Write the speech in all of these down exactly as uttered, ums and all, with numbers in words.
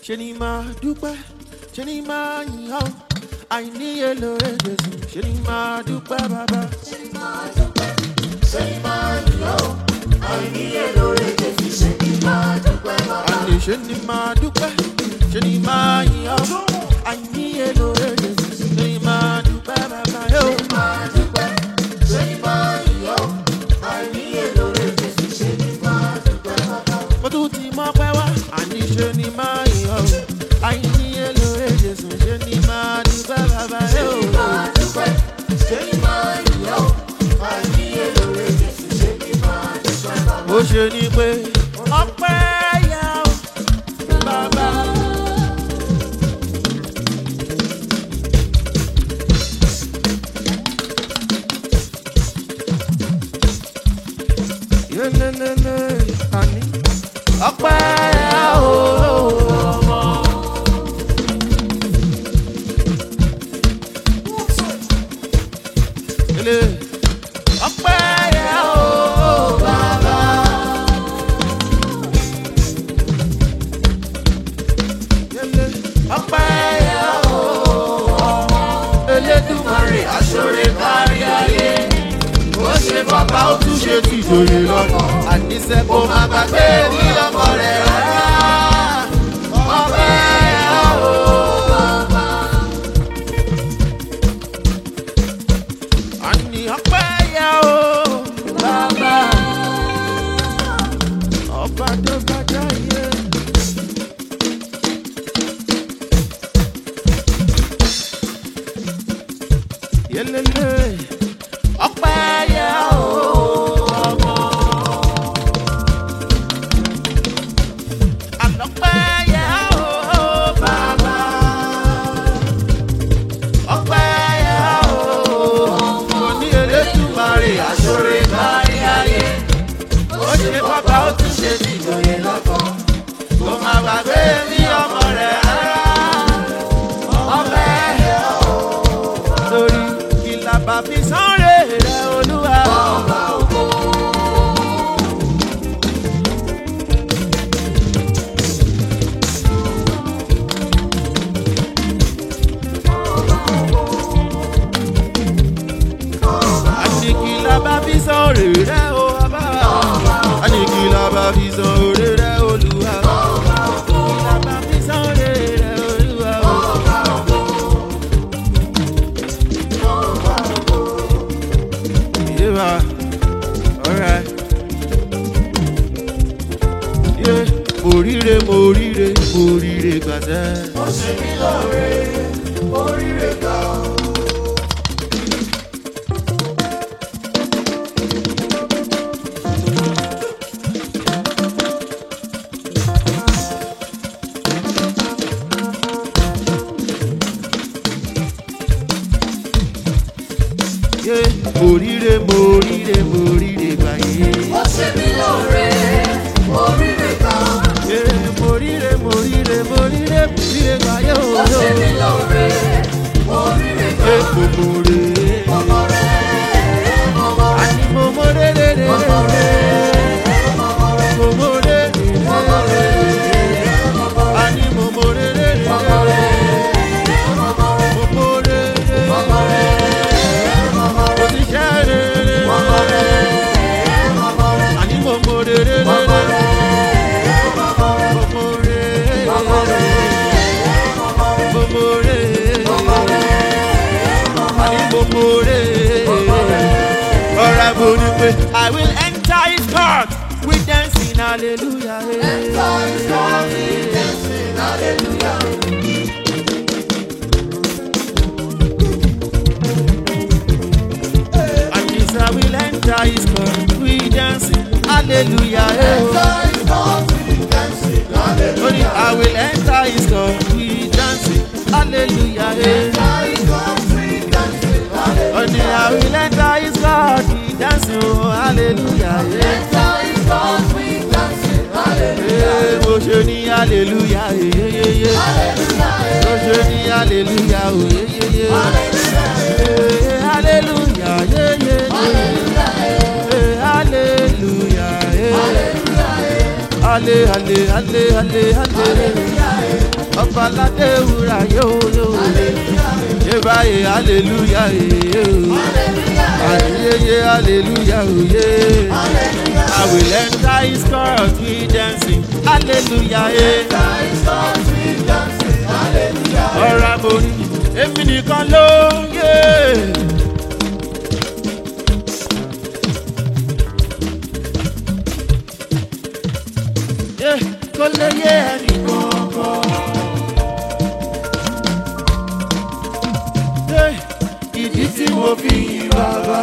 ṣe ni máa dúpẹ́, ṣe ni máa yìn ọ́, àìníye lóore Jésù, ṣe ni máa dúpẹ́ bàbá. Ṣe ni máa dúpẹ́, ṣe ni máa yìn ọ́, àìníye lóore Jésù, ṣe ni máa dúpẹ́ bàbá. Àní ṣe ni máa dúpẹ́, ṣe ni máa yìn ọ́, àìníye lóore Jésù, ṣe ni máa dúpẹ́ bàbá. Ṣe ni máa dúpẹ́, ṣe ni máa yìn ọ́, àìníye lóore Jésù, ṣe ni máa dúpẹ́ bàbá. Mo tún ti mọ̀ pé wá, àní ṣe ni máa yìn ọ́, àìníye lóore Jésù, ṣe ni máa dúpẹ́ bàbá. Ṣe ni máa dúpẹ́, ṣe ni máa yìn ọ́, àìníye lóore Jésù, ṣe ni máa dúpẹ́ bàbá. Ó ṣe ni pé ọpẹ́ yà ó bàbá. Yelelele àní ọpẹ́ yà ó ọmọ. Ele ọpẹ́ yà ó bàbá. Yele ọpẹ́ yà ó ọmọ. Elédùmarè aṣọre kárí ayé. Ó ṣe bàbá ó tún ṣe ti ìjòyè lọ́nà. Àníṣe kò má gbàgbé ní ọmọ rẹ̀ rárá. Ọpẹ́ yà ó bàbá. Àní ọpẹ́ yà ó bàbá. Ọba tó bá dáyé. Yelele ọpẹ́ yà ó ọmọ. Àlọ́pẹ́ yà ó bàbá. Ọpẹ́ yà ó ọmọ. Mo ní Elédùmarè aṣọre kárí ayé. Ó ṣe bàbá ó tún ṣe ti ìjòyè lọ́kàn. Kò má gbàgbé ní ọmọ rẹ̀ rárá. Ọpẹ́ yà ó lórí ìlà bàbí sánre rẹ̀ Olúwa. Ọba ògo. Àníkìlá bàbí sánre rẹ̀ o bàbá. Àníkìlá bàbí sánre rẹ̀ Olúwa. Àníkìlá bàbí sánre rẹ̀ Olúwa. Yeah, alright. Yeah, moríre moríre moríre gbàtẹ́. Ó ṣe mí lóore, oríire gbà ó. Yeah, moríre moríre moríre gbàyé. Ó ṣe mí lóore, oríire gbà ó. Yeah, moríre moríre moríre moríre gbàyé o. Ó ṣe mí lóore, oríire gbà ó. Yeah, momore. Mọ̀mọ́ rẹ̀, mọ̀mọ́ rẹ̀, Àní momore re re mọ̀mọ́ re. rẹ̀, mọ̀mọ́ rẹ̀, Momore re mọ̀mọ́ re. rẹ̀, mọ̀mọ́ rẹ̀, Àní momore re re mọ̀mọ́ re. rẹ̀, mọ̀mọ́ rẹ̀, Momore re. mọ̀mọ́ rẹ̀, mọ̀mọ́ rẹ̀, Òṣìṣẹ́ re re. mọ̀mọ́ rẹ̀, mọ̀mọ́ rẹ̀, Àní momore re re mọ̀mọ́ re. rẹ̀, mọ̀mọ́ rẹ̀, Momore. mọ̀mọ́ rẹ̀, Momore. mọ̀mọ́ rẹ̀, Àní momore. Ọ̀rọ̀ àbò ni pé I will enter his court with dancing hallelujah. enter his court with dancing, hallelujah. And yes, I will enter his court with dancing hallelujah. Enter his court with dancing, hallelujah. Only I will enter his court with dancing hallelujah. Enter his court with dancing, hallelujah. Only I will enter his court with dancing oh, hallelujah. Enter his court with dancing, hallelujah. Eh, mo ṣe ní hallelujah. eh, eh, eh, eh. Hallelujah, Mo ṣe ní hallelujah. oh, eh, eh, eh. hallelujah, Eh, hallelujah. yeah, yeah, yeah. hallelujah, Eh, hallelujah. eh. hallelujah, Halle, halle, halle, halle, halle. hallelujah. ọba aládé wúrà yóò yóò. Ṣé báyìí hallelujah yóò. Ayẹyẹ hallelujah yóò. I will enter his court with dancing hallelujah yóò. Ọ̀rọ̀ àbòrí èmi nìkan ló yé. Kò lè yé ẹnì kankan. Ìdí tí mo fi yìn bàbá.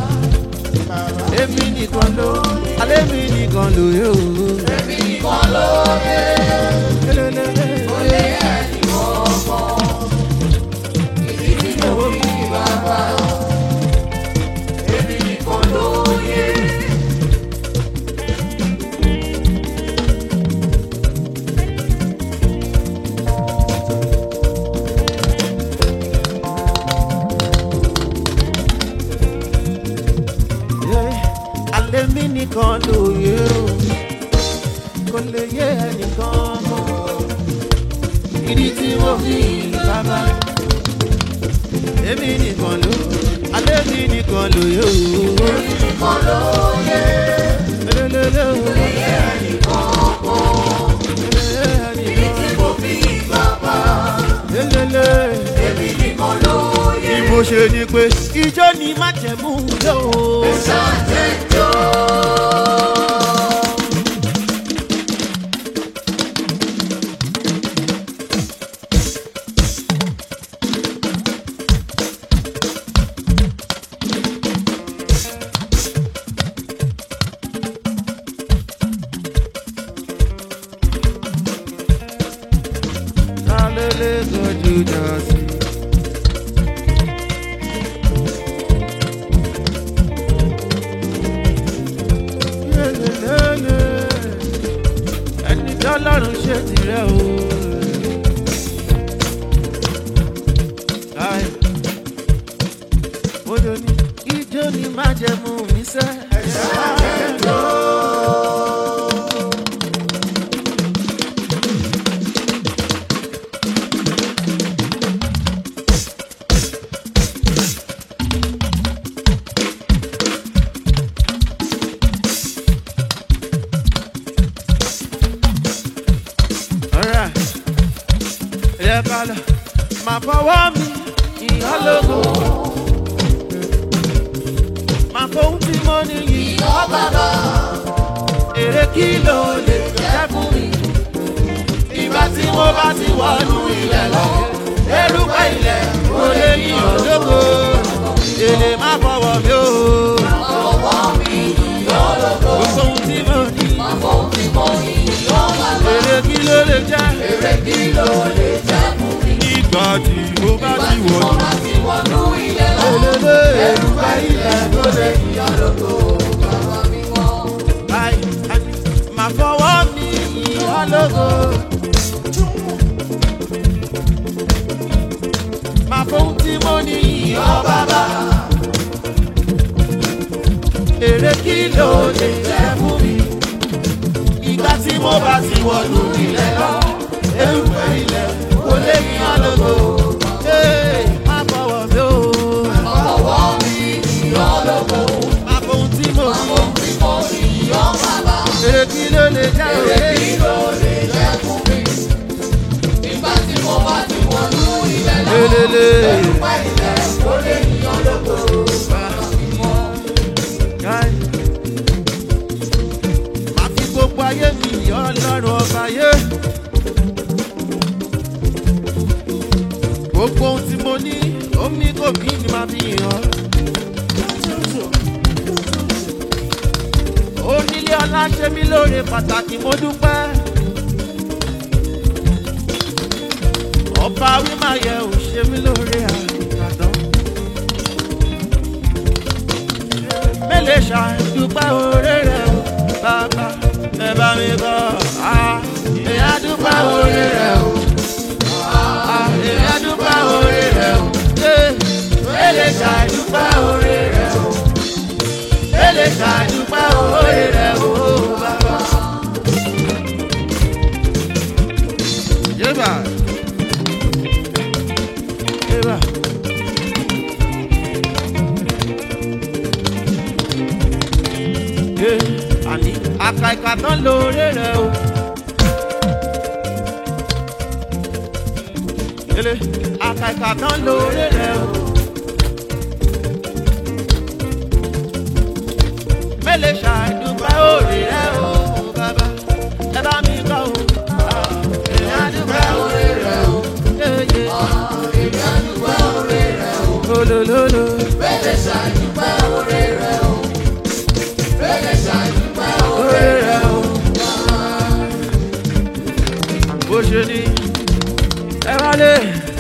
Èmi nìkan ló alẹ́ mi nìkan ló yé o. Èmi nìkan ló yé. Kò lè yé ẹnì kankan. Ìdí tí mo fi yìn bàbá. Èmi nìkan ló yé. Èmi nìkan ló yé o, kò lè yé ẹnìkan mọ́. Ìdí tí mo fi yìn bàbá. Èmi nìkan ló, alẹ́ mi nìkan ló yé o. Èmi nìkan ló yé. Lélẹ́lẹ́lẹ́ o. Kò lè yé ẹnìkan mọ́. Ìdí tí mo fi yìn bàbá. Lélẹ́lẹ́. Èmi nìkan ló yé. Bí mo ṣe ni pé ijó ni májẹ̀mú yó. Ṣàjẹjọ́. Lálẹ́lẹ́ gọ́jú jà sí. Ẹni tí Ọlọ́run ṣe tirẹ̀ o. Ojo ni ijó ni májẹ̀mú mi sẹ́. Máa fọwọ́ mi ìyàn lógo. Máa fohùn tí mo ní Ìyàn bàbá. èrè kí ló lè jẹ́ fún mi. Ìgbà tí mo bá ti wọnú ilẹ̀ lọ, erùpẹ̀ ilẹ̀ kò lè yíyan lógo. Èlé má fọwọ́ mi o. Ọwọ́ mi ìyàn lógo. Gbogbo ohun tí mo ní. Máa fohùn tí mo ní ìyàn bàbá. Èrè kí ló lè jẹ́. Èrè kí ló lè jẹ́ fún mi. Ìgbà tí mo bá ti wọnú. Mo bá ti wọnú ilẹ̀ lọ. Erùpẹ̀ ilẹ̀ kò lè yíyan lógo. Bàbá mi mọ́. Máa fọwọ́ mi ìyàn lógo. Máa fohùn tí mo ní ìyàn bàbá. Èrè kí ló lè jẹ́ fún mi. Ìgbà tí mo bá ti wọnú ilẹ̀ lọ. Erùpẹ̀ ilẹ̀ kò lè yíyan lógo. Máa fọwọ́ mi o. Ọwọ́ mi ìyàn lógo. Máa fohùn tí mo ní. Fohùn tí mo ní ìyàn bàbá. Èrè kí ló lè jẹ́ o. Èrè kí ló lè jẹ́ fún mi. Ìgbà tí mo bá ti wọnú ilẹ̀ lọ. Lélele. Erùpẹ̀ ilẹ̀ kò lè yíyan lógo. Bàbá mi mọ́. Máa fi gbogbo ayé mi yọ Ọlọ́run ọba ayé. Gbogbo ohun tí mo ní, omi kò mí ni máa fi yàn. Onílé ọlá ṣe mí lóore pàtàkì mo dúpẹ́. Ọba wí máa yẹ ò ṣe mí lóore àgbàdàn. Mélèé ṣàdúpẹ́ oore rẹ̀ o, bàbá ẹ bá mi bọ̀. Èyí dúpẹ́ oore rẹ̀ o. Èyí dúpẹ́ oore rẹ̀ o. Mélèé ṣàdúpẹ́ oore rẹ̀ o. Mélèé ṣàdúpẹ́ oore rẹ̀ o, bàbá. Yébà. àkàìkà tán lóore rẹ̀ o. Ele àkàìkà tán lóore rẹ̀ o. Mélé ṣàdúpẹ́ òrè rẹ̀ o bàbá ẹ bá mi kọ́ o. Èmi àdúpẹ́ òrè rẹ̀ o. Èmi àdúpẹ́ òrè rẹ̀ o. Olólóló. Mélé ṣàdúpẹ́ òrè rẹ̀ o. Mélé ṣàdúpẹ́ òrè rẹ̀ o. Bó ṣe ní ẹ wálé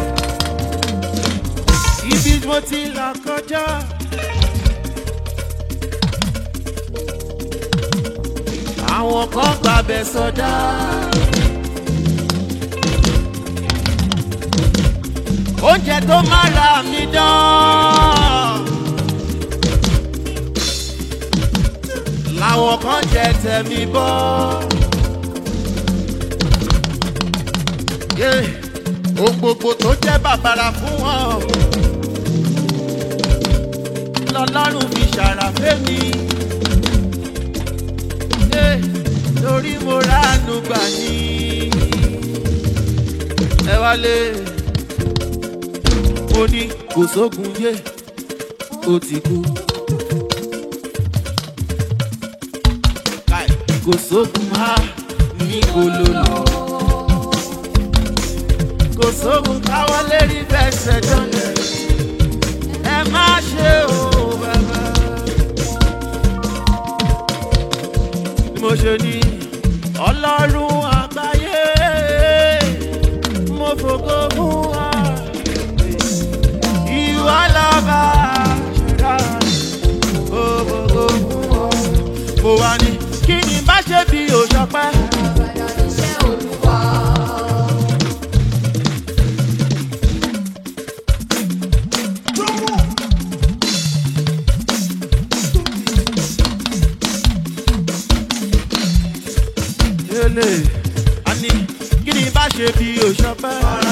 ibi mo ti là kọjá. Àwọn kan gbàbẹ̀ sọdá. Oúnjẹ tó máa ra mi dán. Làwọn kan jẹ tẹ̀mí bọ́. Ohun gbogbo tó jẹ́ bàbàrà fún wọn. Lọ́lọ́run fi ṣàràfẹ́ mi. Torí mo ránú gbà ní. Ẹ wálé mo ní kò sógun yé ó ti kú. Kò sógun má ní kò ló lọ. Kò sógun káwọ́ lérí fẹsẹ̀ jọ́lẹ̀. Ẹ má ṣe o bàbá. Mo ṣe ní Ọlọ́run àgbáyé mo fògo fún wa. Ìwà lọ́ba ṣẹ̀dá mo fògo fún wa. Mo wá ní kí ni bá ṣe bí òṣọpẹ́. Ani kí ni bá ṣe bí òṣọpẹ́.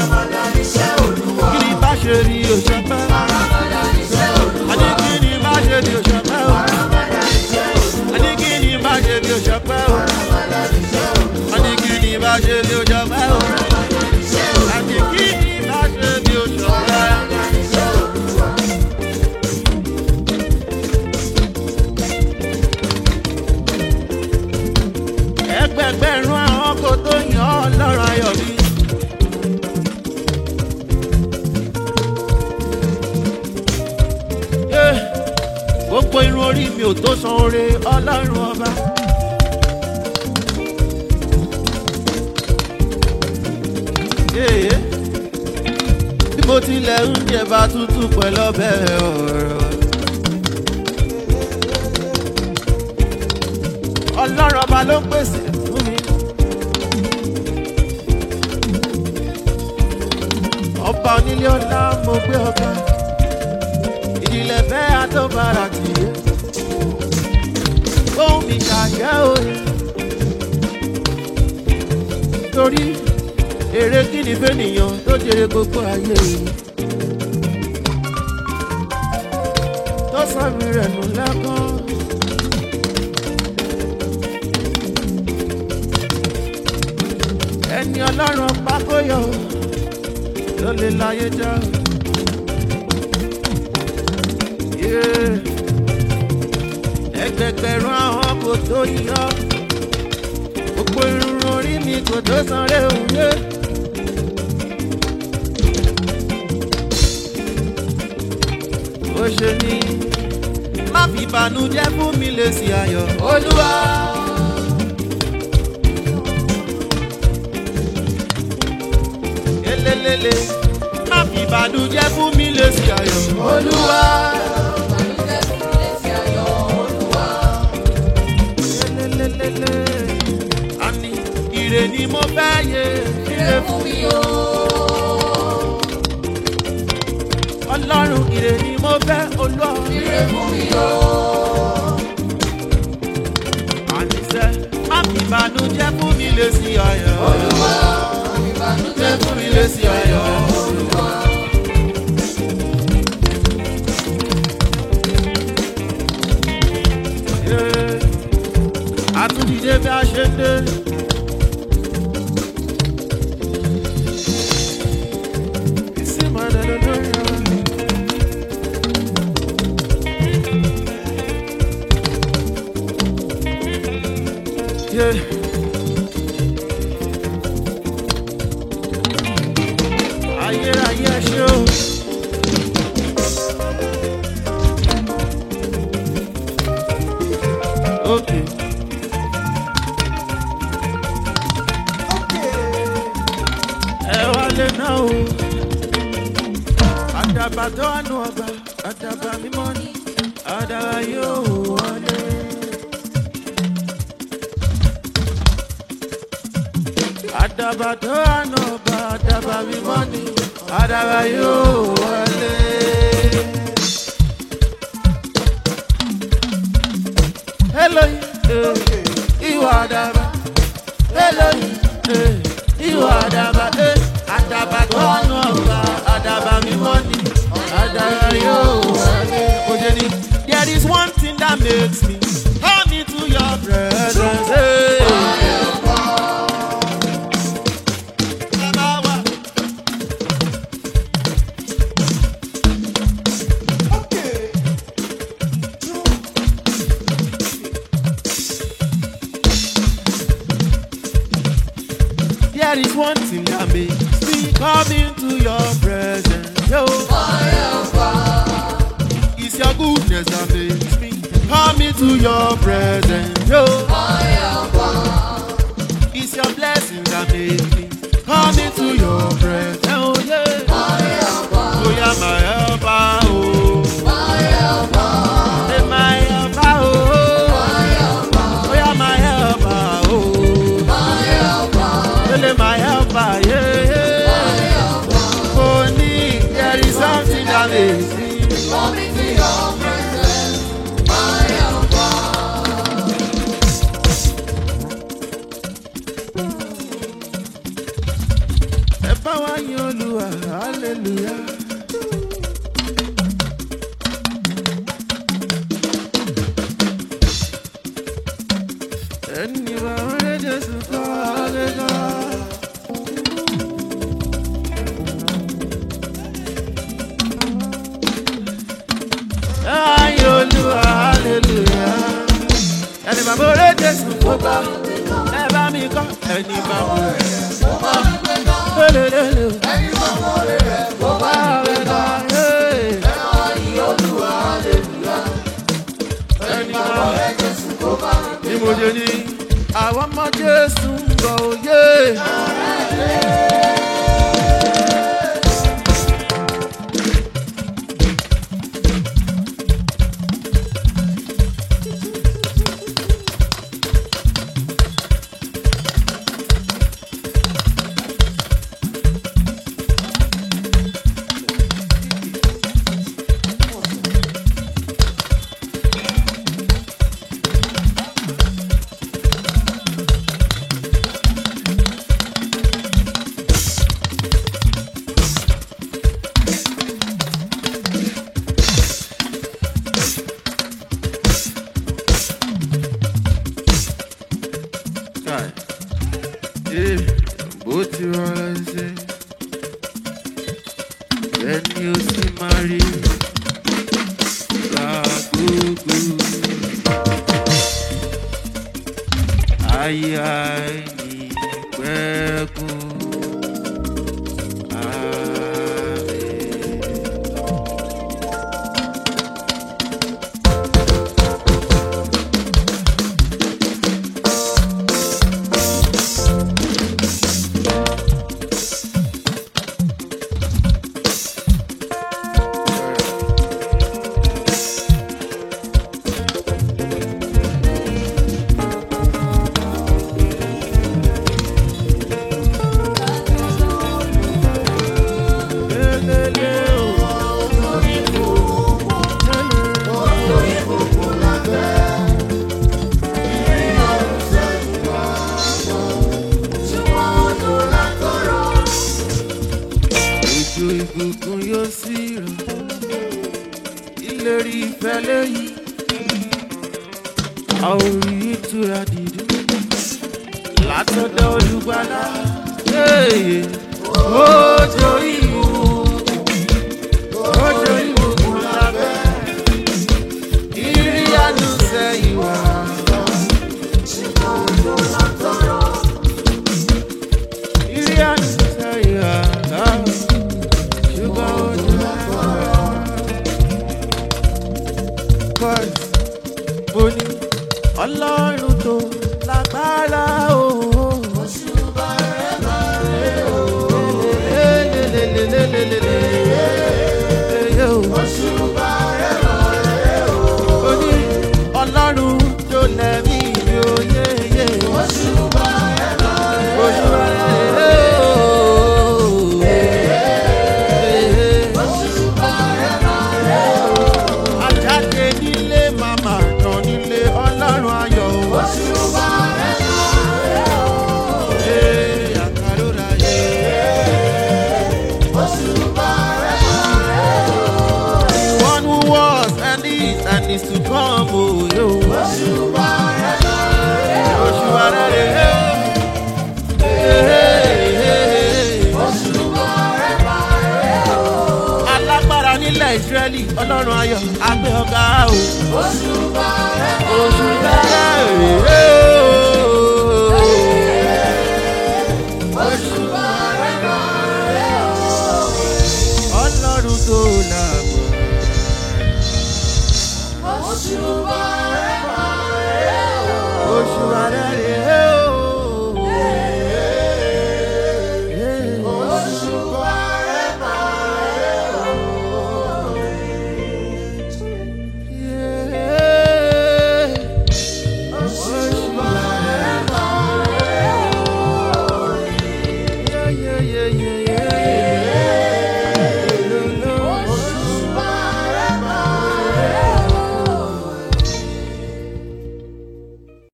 Kí ni bá ṣe bí òṣọpẹ́. Ani kí ni bá ṣe bí òṣọpẹ́. Ani kí ni bá ṣe bí òṣọpẹ́. Ani kí ni bá ṣe bí òṣọpẹ́. Ani kí ni bá ṣe bí òṣọpẹ́. Ẹgbẹgbẹ̀rún àwọn kò tó yàn ọ́ lọ́rọ̀ ayọ̀ mi. Gbogbo irun orí mi ò tó san oore Ọlọ́run ọba. Bí mo tilẹ̀ ń jẹ bá tútù pẹ̀lú ọbẹ̀ ọ̀rọ̀. Ọlọ́run ọba ló ń pèsè fún mi. Ọba onílé ọlá mo gbé ọba. Ìdílé fẹ́ àtọ́bàrà kìí. Ohun mi ṣàṣẹ òye. Torí èrè kí ni fẹ́nìyàn tó jèrè gbogbo ayé yìí. Tó sọ mi rẹ̀ nù lẹ́kọ̀ọ́. Ẹni Ọlọ́run pákóyọ̀ ló lè láyé já. Ẹgbẹgbẹ̀rún àwọn kò tó yíyọ. Gbogbo irun orí mi kò tó sanre òye. Ó ṣe ní má fi ìbànújẹ́ fún mi lè sí ayọ̀ Olúwa. Lélele má fi ìbànújẹ́ fún mi lè sí ayọ̀ Olúwa. Ìbànújẹ́ fún mi lè sí ayọ̀ Olúwa. Lélelélele àní ire ni mo fẹ́ yé. Ire fún mi o. Ọlọ́run ire ni mo fẹ́ Olúwa. Ire fún mi o. Àníṣe má fi ìbànújẹ́ fún mi lè sí ayọ̀ Olúwa. Ìbànújẹ́ fún mi lè sí ayọ̀ Olúwa. Àtúndìde bí ayérayé ẹ ṣé o. Okay. Ẹ wálé náà o. Àdàbà tó wà nù ọgbà, àdàbà mímọ́ ni, àdàbà yóò wálé. Àdàbà tó wà nù ọgbà, àdàbà mímọ́ ni, àdàbà yóò wálé. Elohim, eh, ìwà àdàbà. Elohim, eh, ìwà àdàbà. Eh, àdàbà tó wà nù ọgbà, àdàbà mímọ́ ni, àdàbà yóò wálé. Òde ni, there is one thing that makes me come into your presence. Hey. There is one thing that makes me come into your presence. Yo. It's your goodness that makes me come into your presence. Yo. It's your blessing that makes me come into your presence. Oh yeah. Oh yeah, my helper. Oh. Hey, my helper. Oh. Oh yeah, my helper. Oh. My helper, yeah, yeah. My helper. Only there is something that makes me come into your presence. My helper. Eba wa yin Olúwa, hallelujah. Ẹni bá wọlé Jésù kọ́ hallelujah. Ay, Olúwa, hallelujah. Ẹni bá wọlé Jésù kọ́ bá ẹ bá mi kọ́. Ẹni bá wọlé kọ́ bá lélẹ́lẹ́. Ẹni bá wọlé kọ́ bá rẹ̀ ká. Ay, Olúwa, hallelujah. Ẹni bá wọlé Jésù kọ́ bá ní mo jẹ ní àwọn ọmọ Jésù ń bọ̀ òye. Bó ti rọra ṣe ẹni ó sì máa rí lágbógbó ayé àìní pẹ́kun. Ìbùkún yóò sí rọ̀, ìlérí ìfẹ́ lẹ́yìn, a ò rí ìtura dídùn látọ̀dọ̀ Olùgbàlà. Òjò ìbùkún, òjò ìbùkún lábẹ́, ìrì àánú sẹ́yìn wá. Ìrì àánú sẹ́yìn wá. Ísírẹ́lì ọlọ́run ayọ̀ àgbẹ̀ ọ̀gá o. Oṣù bá rẹ̀ Oṣù bẹ̀rẹ̀ rèé o.